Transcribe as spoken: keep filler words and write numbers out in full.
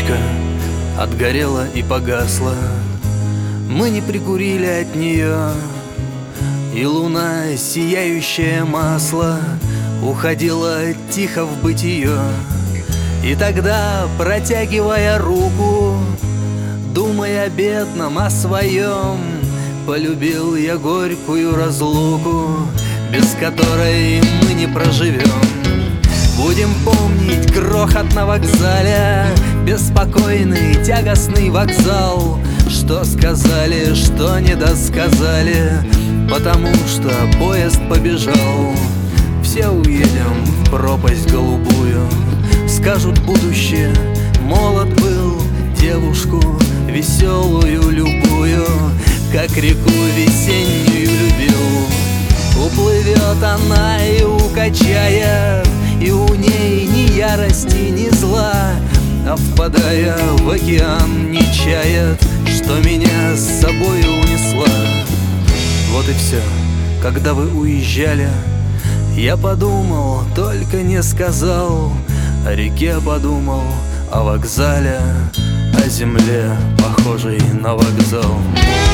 спичка отгорела и погасла. Мы не прикурили от нее, и луна, сияющее масло, уходила тихо в бытие. И тогда, протягивая руку, думая о бедном, о своем, полюбил я горькую разлуку, без которой мы не проживем. Будем помнить грохот на вокзале, беспокойный, тягостный вокзал. Что сказали, что не досказали, потому что поезд побежал. Все уедем в пропасть голубую, скажут будущее, молод был, девушку веселую любую, как реку весеннюю любил. Уплывет она и укачает, и у ней ни ярости, ни зла, а впадая в океан не чает, что меня с собой унесла. Вот и все. Когда вы уезжали, я подумал, только не сказал. О реке подумал, о вокзале, о земле, похожей на вокзал.